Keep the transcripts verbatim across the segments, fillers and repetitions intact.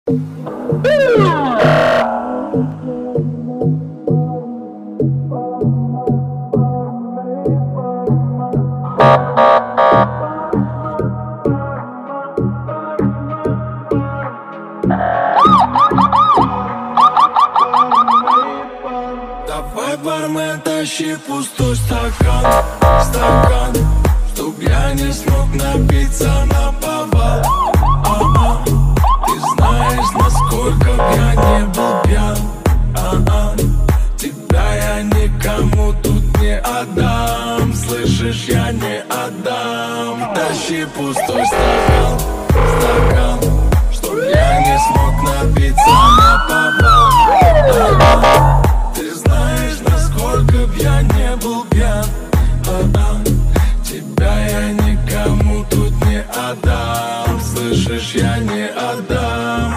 Давай, бармен, тащи пустой стакан, стакан, чтоб я не смог напиться наповал. А-а, ты знаешь, насколько б я не был пьян. А-а, тебя я никому тут не отдам. Слышишь, я не отдам. Тащи пустой стакан, стакан, чтоб я не смог напиться наповал. А-а, ты знаешь, насколько б я не был пьян. А-а, тебя я никому тут не отдам. Слышишь, я не отдам.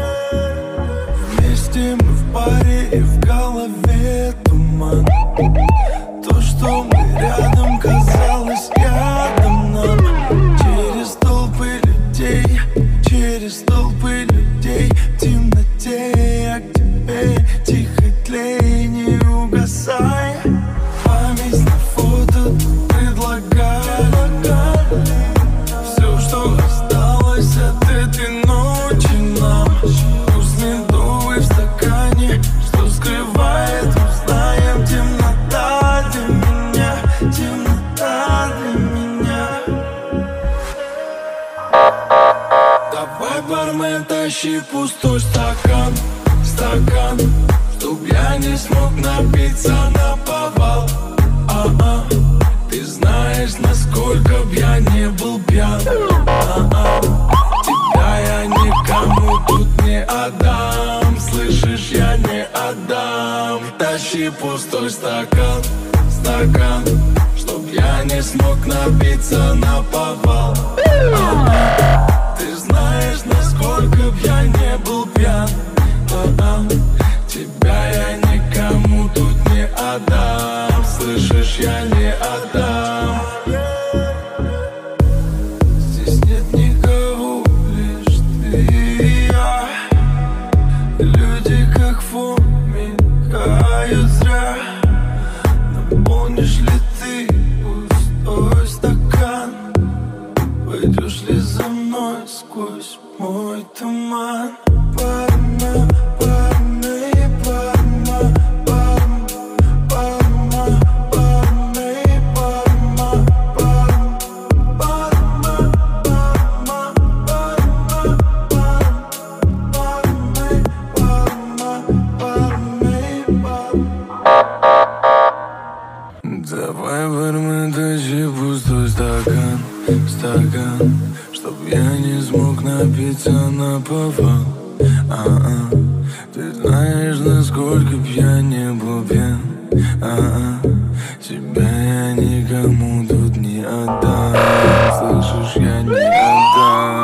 Вместе мы в паре и в голове туман. То, что мы рядом, казалось ядом нам. Через толпы людей, через толпы людей в темноте я к тебе тихо тлей, не угасай. Память на фото предлагай. Все, что осталось от этой ночи нам. Вкус медовый в стакане, что скрывает, узнаем. Темнота для меня, темнота для меня. Давай, бармен, тащи пустой стакан, стакан, чтоб я не смог напиться наповал. А-а, ты знаешь, насколько б я не был пьян. А-а, тебя я никому тут не отдам. Слышишь, я не отдам. Тащи пустой стакан, стакан, чтоб я не смог напиться наповал. А-а, ты знаешь, насколько б я не был пьян. А-а, тебя я никому тут не отдам. Слышишь, я не отдам. Здесь нет никого, лишь ты и я. Люди как фон мигают зря. Наполнишь ли ты пустой стакан? Пойдешь ли за мной сквозь мой туман? Парма, парма, парма, парма, парма, парма, парма, парма, парма, парма, парма. Давай, бармен, тащи пустой стакан, стакан, чтоб я не смог напиться наповал. А-а, ты знаешь, насколько б я не был пьян. А-а,